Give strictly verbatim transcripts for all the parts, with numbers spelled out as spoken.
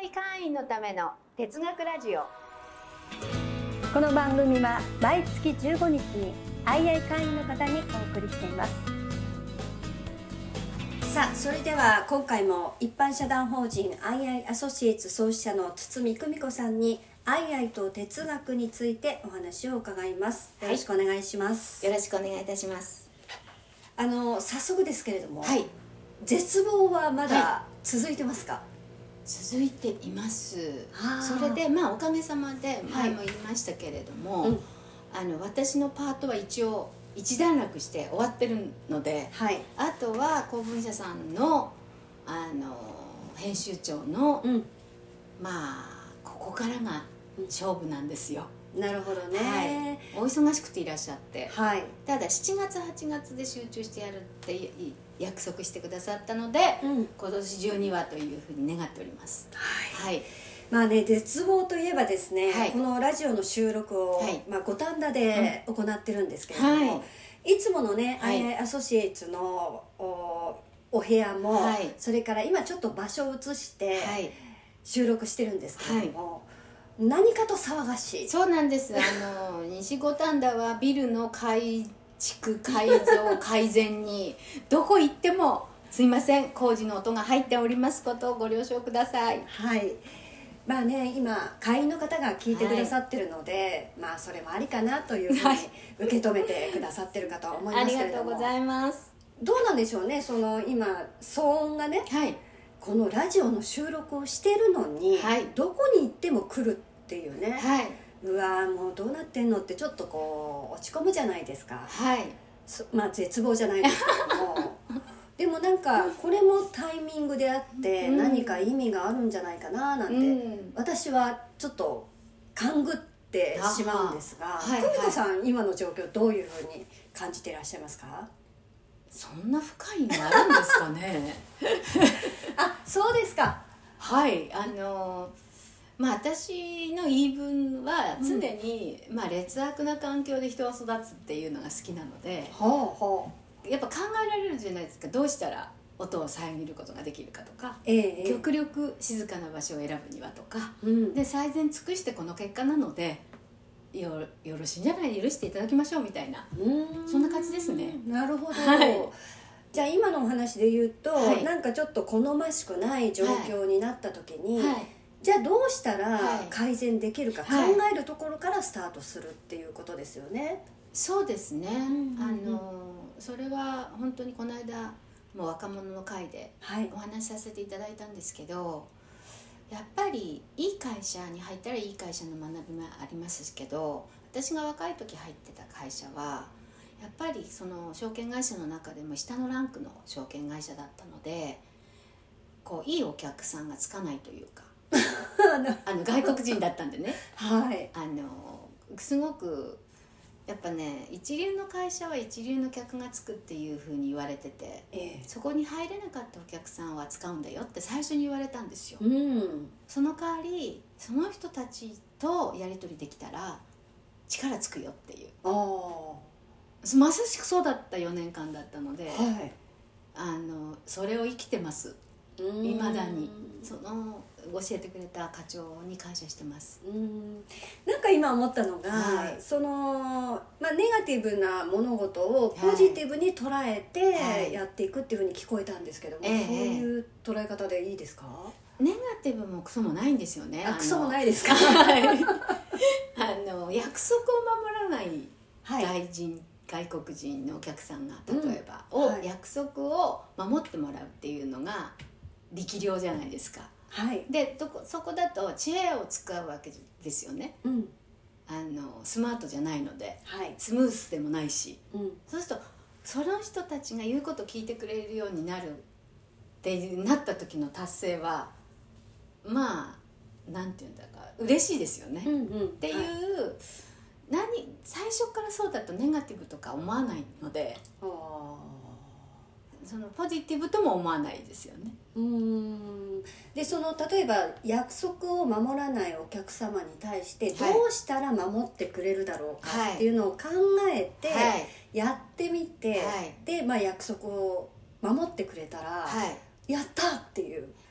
イ 会員のための哲学ラジオ。 この番組は毎月じゅうごにちに アイアイ 会員の方にお送りしています。さあ、それでは今回も一般社団法人 アイアイ アソシエイツ創始者の堤久美子さんにアイアイと哲学についてお話を伺います。よろしくお願いします。 よろしくお願いいたします。 あの早速ですけれども、 はい、 絶望はまだ続いてますか？はい、 続いています。それでまあおかげさまで前も言いましたけれども、はい、うん、あの私のパートは一応一段落して終わってるので、はい、あとは公文社さんのあの編集長の、うん、まあここからが勝負なんですよ。 なるほどね、 はい、お忙しくていらっしゃって、はい、ただしちがつはちがつで集中してやるって約束してくださったので、うん、今年中にはというふうに願っております。はい、はい、 まあね、絶望といえばですね、はい、このラジオの収録を、はい、まあ、五反田で行ってるんですけれども、はい、いつものね、はい、アイアイ アソシエイツの お, お部屋も、はい、それから今ちょっと場所を移して収録してるんですけれども、はい、何かと騒がしい。 そうなんです。あの西五反田はビルの改築改造改善にどこ行ってもすいません、工事の音が入っておりますことをご了承ください。 はい、まあね、今会員の方が聞いてくださってるので、はい、まあそれもありかなというふうに受け止めてくださってるかと思いますけれども、 ありがとうございます。 どうなんでしょうね、その今騒音がね、はい、このラジオの収録をしてるのに、はい、どこに行っても来るっていうね、はい、うわもうどうなってんのってちょっとこう落ち込むじゃないですか。はい、まあ絶望じゃないですけどもでもなんかこれもタイミングであって何か意味があるんじゃないかななんて、うん、私はちょっと勘ぐってしまうんですが、久美子さん今の状況どういうふうに感じていらっしゃいますか？ そんな深いのあるんですかねあ、そうですか。 はい、あのまあ私の言い分は常に、うん、まあ劣悪な環境で人は育つっていうのが好きなので、ほうほう、やっぱ考えられるじゃないですか。どうしたら音を遮ることができるかとか、ええ、極力静かな場所を選ぶにはとか、うん、で最善尽くしてこの結果なので よ, よろしいんじゃない、許していただきましょうみたいな、うん、そんな感じですね。 なるほど、はい、じゃあ今のお話で言うと、はい、なんかちょっと好ましくない状況になった時に、はいはい、じゃあどうしたら改善できるか考えるところからスタートするっていうことですよね。はい、 そうですね、うんうんうん、あのそれは本当にこの間もう若者の会でお話しさせていただいたんですけど、やっぱりいい会社に入ったらいい会社の学びもありますけど、私が若い時入ってた会社はやっぱりその証券会社の中でも下のランクの証券会社だったので、こういいお客さんがつかないというかあの外国人だったんでね、はい、あのすごくやっぱね、一流の会社は一流の客がつくっていう風に言われてて、ええ、そこに入れなかったお客さんは使うんだよって最初に言われたんですよ。うん、その代わりその人たちとやり取りできたら力つくよっていう、あまさしくそうだったよねんかんだったので、はい、あのそれを生きてます。いまだにその教えてくれた課長に感謝してます。 うん、なんか今思ったのが、はい、その、まあ、ネガティブな物事をポジティブに捉えてやっていくっていうふうに聞こえたんですけども、はい、そういう捉え方でいいですか？ ネガティブもクソもないんですよね。 あ、クソもないですか？ はい、あの約束を守らない外人、はい、外国人のお客さんが例えば、うん、を、はい、約束を守ってもらうっていうのが力量じゃないですか。はい、でどこそこだと知恵を使うわけですよね。うん、あのスマートじゃないので、はい、スムースでもないし、うん、そうするとその人たちが言うことを聞いてくれるようになるってなった時の達成はまあなんていうんだか嬉しいですよね。うんうん、っていう、はい、何最初からそうだとネガティブとか思わないので、あそのポジティブとも思わないですよね。うーんでその例えば約束を守らないお客様に対してどうしたら守ってくれるだろうかっていうのを考えてやってみて、はい、で、まあ、約束を守ってくれたら、はい、やったっていう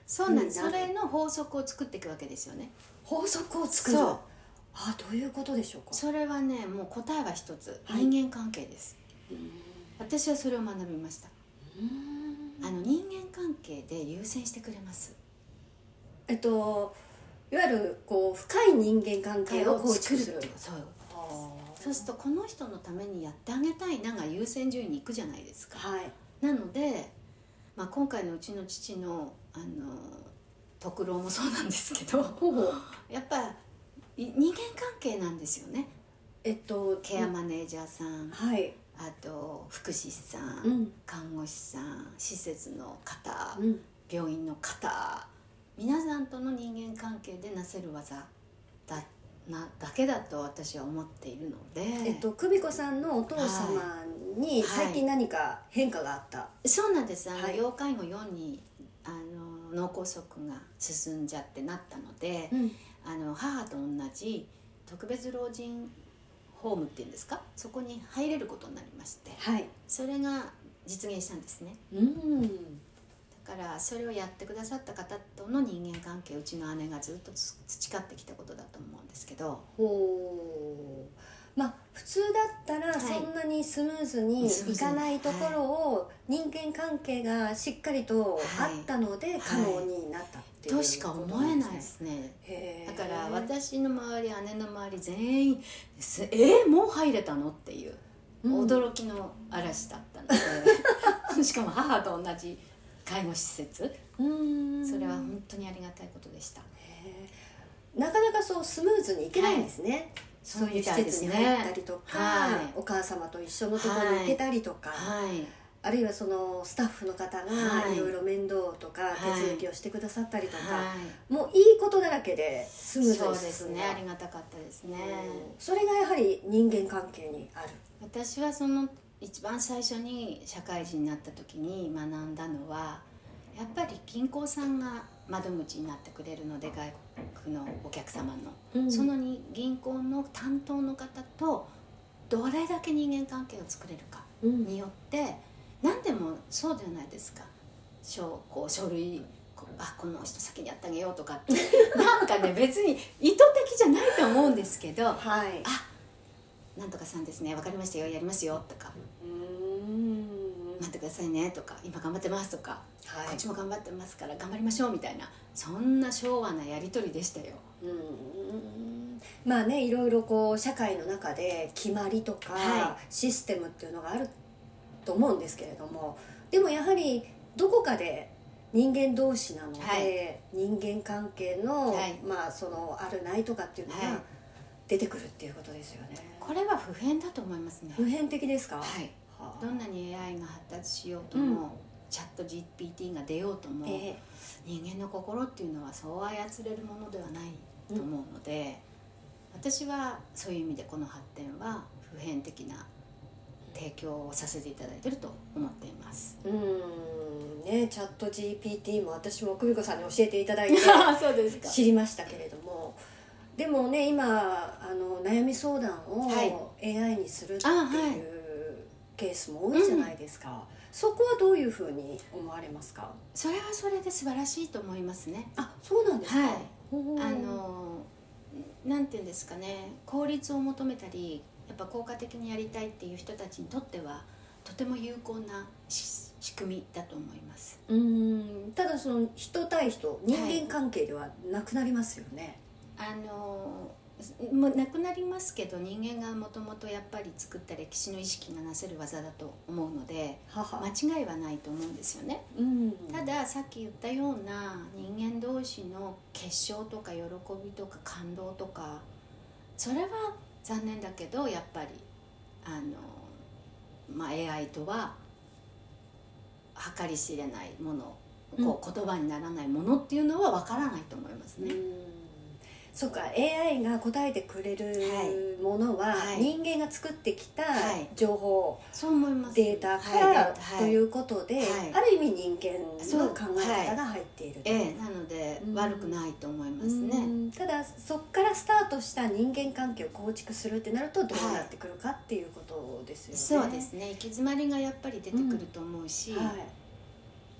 そうなんです。それの法則を作っていくわけですよね。 法則を作る。そう。あ、どういうことでしょうか。 それはね、もう答えは一つ、はい、人間関係です。私はそれを学びました。あの人間関係で優先してくれます。 えっといわゆるこう深い人間関係を構築する。 そう。そうするとこの人のためにやってあげたいなが優先順位に行くじゃないですか。はい、なので、まあ、今回のうちの父のあの徳郎もそうなんですけどやっぱ人間関係なんですよね。えっとケアマネージャーさん、はい、あと福祉士さん、うん、看護師さん、施設の方、うん、病院の方、皆さんとの人間関係でなせる技だなだけだと私は思っているので、 えっと、久美子さんのお父様に最近何か変化があった、はい、そうなんです。あの、はい、要介護よんにあの脳梗塞が進んじゃってなったので、うん、あの母と同じ特別老人ホームっていうんですか、そこに入れることになりまして、はい、それが実現したんですね。うんだからそれをやってくださった方との人間関係、うちの姉がずっと培ってきたことだと思うんですけど、 ほう、まあ普通だったらそんなにスムーズにいかないところを人間関係がしっかりとあったので可能になったっていう、 としか思えないですね。だから私の周り、姉の周り全員「えー、もう入れたの?」っていう驚きの嵐だったので、うん、しかも母と同じ介護施設、うーん、それは本当にありがたいことでした。 へなかなかそうスムーズにいけないんですね、はい、そういう施設に入ったりとか、はい、お母様と一緒のところに行けたりとか、はい、あるいはそのスタッフの方がいろいろ面倒とか手続きをしてくださったりとか、はい、もういいことだらけでスムーズに進む。 そうですね、ありがたかったですね。 それがやはり人間関係にある。 私はその一番最初に社会人になった時に学んだのは、やっぱり銀行さんが窓口になってくれるので、外国のお客様の、うん、そのに銀行の担当の方とどれだけ人間関係を作れるかによって、うん、何でもそうじゃないですか。書こう書類あこの人先にやってあげようとかってなんかね別に意図的じゃないと思うんですけど、はい、あなんとかさんですね、分かりましたよ、やりますよとか、うーん待ってくださいねとか、今頑張ってますとか、はい、こっちも頑張ってますから頑張りましょうみたいな、そんな昭和なやり取りでしたよ。うーんまあね、いろいろこう社会の中で決まりとか、はい、システムっていうのがあると思うんですけれども、でもやはりどこかで人間同士なので、はい、人間関係の、はい、まあそのあるないとかっていうのが、はい出てくるっていうことですよね。 これは普遍だと思いますね。 普遍的ですか？はい。 はあ、どんなに エーアイ が発達しようとも、うん、チャット ジーピーティー が出ようとも、えー、人間の心っていうのはそう操れるものではないと思うので、うん、私はそういう意味でこの発展は普遍的な提供をさせていただいていると思っています。 うーんね、チャット ジーピーティー も私も久美子さんに教えていただいてそうですか知りましたけれども、でもね今あの悩み相談を エーアイ にするっていうケースも多いじゃないですか、はいうん、そこはどういうふうに思われますか？ それはそれで素晴らしいと思いますね。 あ、そうなんですか、はい、 あのなんていうんですかね、効率を求めたりやっぱ効果的にやりたいっていう人たちにとってはとても有効な仕組みだと思います。 うーんただその人対人人間関係ではなくなりますよね、はいあのもうなくなりますけど、人間がもともとやっぱり作った歴史の意識がなせる技だと思うのではは間違いはないと思うんですよね、うん、たださっき言ったような人間同士の結晶とか喜びとか感動とか、それは残念だけどやっぱりあの、まあ、エーアイ とは計り知れないもの、こう言葉にならないものっていうのは分からないと思いますね、うんそうか、 エーアイ が答えてくれるものは人間が作ってきた情報、はい、データからということで、はい、ある意味人間の考え方が入っている、 はいえー、なので悪くないと思いますね。 ただそこからスタートした人間関係を構築するってなるとどうなってくるかっていうことですよね、 はい、そうですね、行き詰まりがやっぱり出てくると思うし、うんはい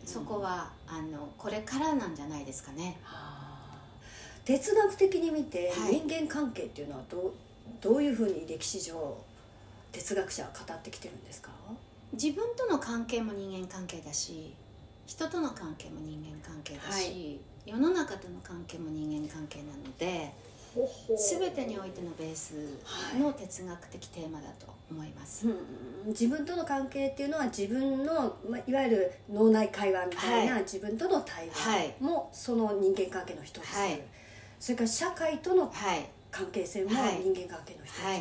そこはあのこれからなんじゃないですかね。 哲学的に見て人間関係っていうのはどう、どういうふうに歴史上哲学者は語ってきてるんですか？ 自分との関係も人間関係だし、人との関係も人間関係だし、はい、世の中との関係も人間関係なので、全てにおいてのベースの哲学的テーマだと思います、 はい、うん、自分との関係っていうのは自分の、ま、いわゆる脳内会話みたいな、はい、自分との対話もその人間関係の一つ、はい、それから社会との関係性も人間関係の一つ、はいはい、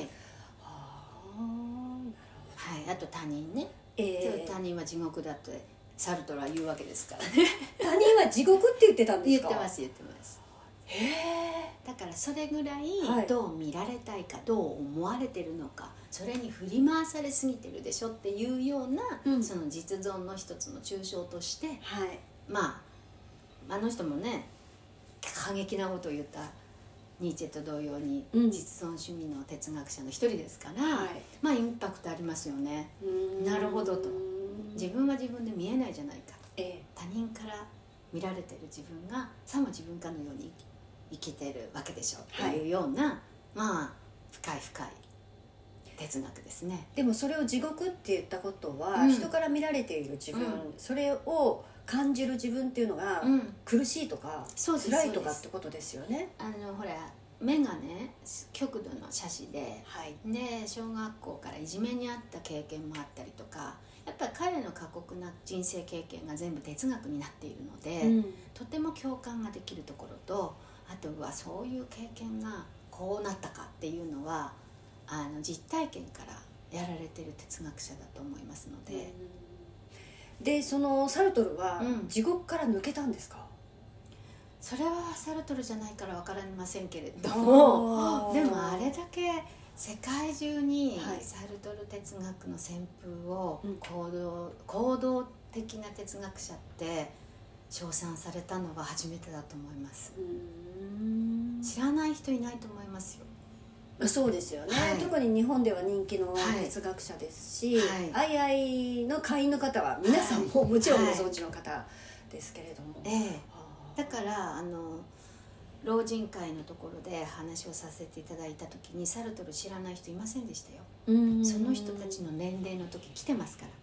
はい、あと他人ね、えー、他人は地獄だとサルトルは言うわけですからね他人は地獄って言ってたんですか？ 言ってます言ってます。 へえ。 だからそれぐらいどう見られたいか、はい、どう思われてるのか、それに振り回されすぎてるでしょっていうような、うん、その実存の一つの抽象として、はい、まああの人もね過激なことを言ったニーチェと同様に実存主義の哲学者の一人ですから、うん、はい、まあインパクトありますよね。なるほどと、自分は自分で見えないじゃないかと、ええ、他人から見られてる自分がさも自分かのように生きてるわけでしょっていうような、はい、まあ深い深い哲学ですね。 でもそれを地獄って言ったことは、うん、人から見られている自分、うん、それを感じる自分っていうのが苦しいとか、うん、辛いとかってことですよね。 あのほら目がね極度の斜視で、はい、で小学校からいじめにあった経験もあったりとか、やっぱり彼の過酷な人生経験が全部哲学になっているので、うん、とても共感ができるところと、あとはそういう経験がこうなったかっていうのはあの実体験からやられている哲学者だと思いますので、 うん、でそのサルトルは地獄から抜けたんですか？ それはサルトルじゃないから分かりませんけれども、でもあれだけ世界中にサルトル哲学の旋風を行動、行動的な哲学者って称賛されたのは初めてだと思います。うーん、知らない人いないと思いますよ。 そうですよね、はい、特に日本では人気の哲学者ですし、はい、アイアイの会員の方は皆さんももちろんご存知の方ですけれども、はい、 ええ、だからあの老人会のところで話をさせていただいた時にサルトル知らない人いませんでしたよ。その人たちの年齢の時来てますから。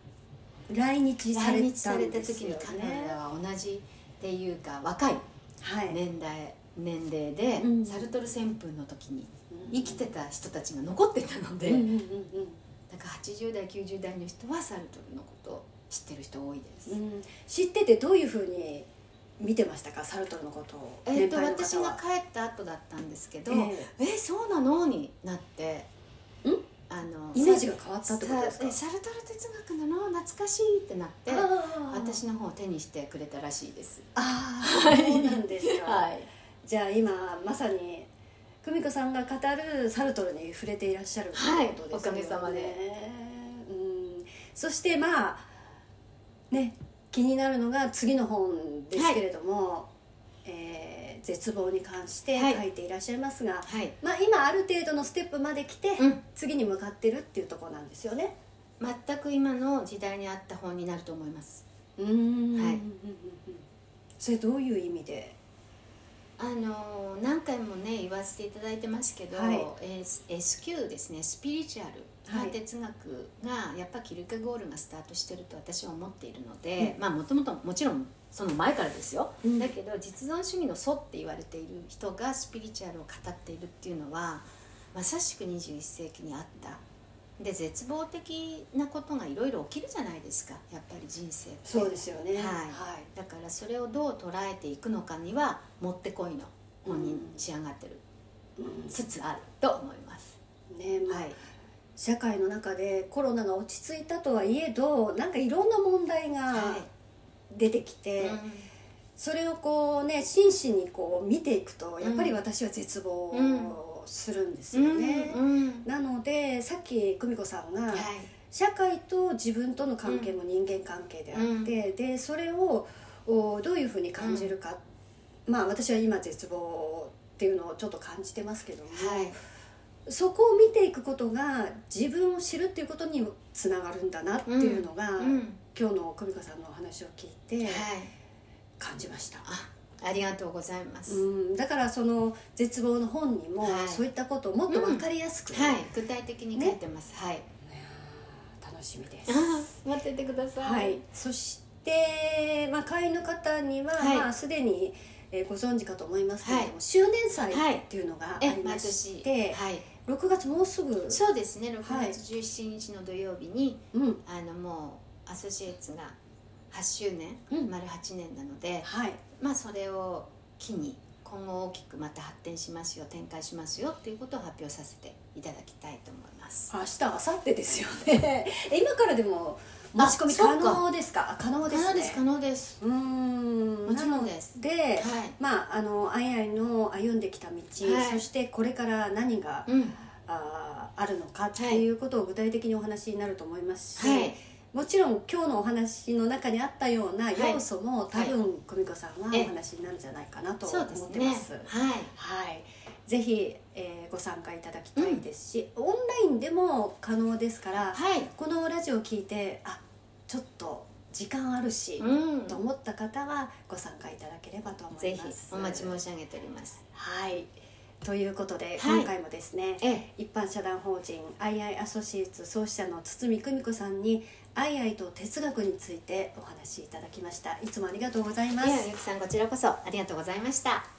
来日されたんですよね。来日された時にカナダは同じっていうか若い年代、はい、年齢で、うん、サルトル旋風の時に生きてた人たちが残っていたので、うんうんうんうん、だからはちじゅう代きゅうじゅう代の人はサルトルのことを知ってる人多いです、うん、 知っててどういうふうに見てましたか、サルトルのことを？ えー、と私が帰った後だったんですけど、えー、えー、そうなのになって、 んあのイメージが変わったってことですか？ サルトル哲学なの懐かしいってなって私の方を手にしてくれたらしいです。 ああ、そうなんですか、はい、じゃあ今まさに久美子さんが語るサルトルに触れていらっしゃるということですよね、はい、おかげさまで、うん、そしてまあね、気になるのが次の本ですけれども、はい、えー、絶望に関して書いていらっしゃいますが、はい、まあ、今ある程度のステップまで来て、うん、次に向かってるっていうところなんですよね。 全く今の時代に合った本になると思います。 うーん、はい、それどういう意味で？ あの何回もね言わせていただいてますけど、はい、エスキュー ですね、スピリチュアルな哲学がやっぱキルケゴールがスタートしてると私は思っているので、うん、まあもともともちろんその前からですよ、うん、だけど実存主義の祖って言われている人がスピリチュアルを語っているっていうのはまさしくにじゅういっ世紀にあったで絶望的なことがいろいろ起きるじゃないですか、やっぱり人生って。 そうですよね、はいはい、 だからそれをどう捉えていくのかにはもってこいの本に仕上がってる、うん、つつあると思いますね。まあ、はい、社会の中でコロナが落ち着いたとはいえどなんかいろんな問題が出てきて、はい、うん、それをこうね真摯にこう見ていくとやっぱり私は絶望、うん、するんですよね、うんうん、なのでさっき久美子さんが、はい、社会と自分との関係も人間関係であって、うん、でそれをどういうふうに感じるか、うん、まあ私は今絶望っていうのをちょっと感じてますけども、はい、 そこを見ていくことが自分を知るっていうことにつながるんだなっていうのが、うんうん、今日の久美子さんのお話を聞いて感じました。 あありがとうございます、 うん、だからその絶望の本にも、はい、そういったことをもっと分かりやすく、 うんはい、具体的に書いてます、ね、はい、 楽しみです。 待っててください、 はい、そして、まあ、会員の方には、はい、まあ、すでに、えー、ご存知かと思いますけれども、はい、周年祭っていうのがありまして、はい、ろくがつもうすぐ、 そうですね、ろくがつじゅうしちにちの土曜日に、はい、あのもうアソシエイツがはちしゅうねん、うん、丸はちねんなので、はい、まあそれを機に今後大きくまた発展しますよ、展開しますよっていうことを発表させていただきたいと思います。 明日明後日ですよね今からでも申し込み可能ですか？可能ですね。 可能です、可能です。 うーん、 もちろんです。 で、はい、まああのアイアイの歩んできた道、はい、そしてこれから何が、うん、あ, あるのかっていうことを具体的にお話になると思いますし、はい、もちろん今日のお話の中にあったような要素も、はい、多分久美子さんはお話になるんじゃないかなと思ってます。 そうですね、はい、 はい、ぜひ、えー、ご参加いただきたいですし、うん、オンラインでも可能ですから、はい、このラジオを聞いてあちょっと時間あるし、うん、と思った方はご参加いただければと思います。 ぜひお待ち申し上げております。 はい、ということで、はい、今回もですね、え一般社団法人アイアイアソシエイツ創始者の堤久美子さんにアイアイと哲学についてお話しいただきました。いつもありがとうございます。 いや、ゆきさん、こちらこそありがとうございました。